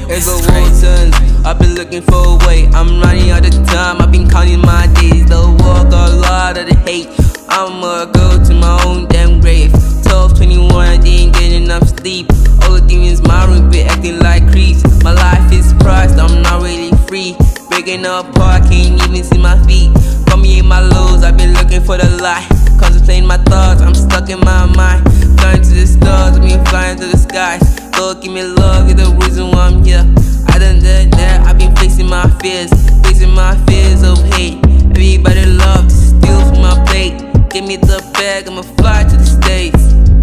It's a war turns. I've been looking for a way. I'm running out of time. I've been counting my days. The war got a lot of the hate. I'ma go to my own damn grave. 12:21, I didn't get enough sleep. All the demons my room be acting like creeps. My life is priced, I'm not really free. Breaking apart, can't even see my feet. Got me in my lows, I've been looking for the light. Contemplating my thoughts, I'm stuck in my mind. Flying to the stars, I've been flying to the skies. Lord, give me love, you're the reason why I'm here. I done that, I've been facing my fears of hate. Everybody love to steal from my plate. Give me the bag, I'ma fly to the States.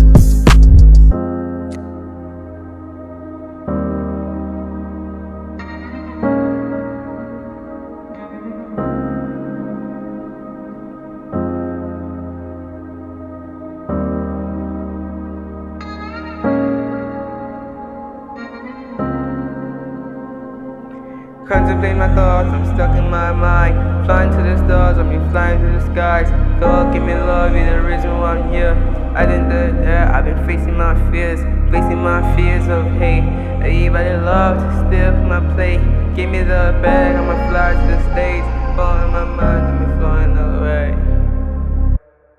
Contemplate my thoughts, I'm stuck in my mind. Flying to the stars, I mean flying to the skies. God, give me love, you're the reason why I'm here. I didn't do that, I've been facing my fears of hate. Everybody love to steal from my plate. Give me the bag, I'ma fly to the States. Falling my mind,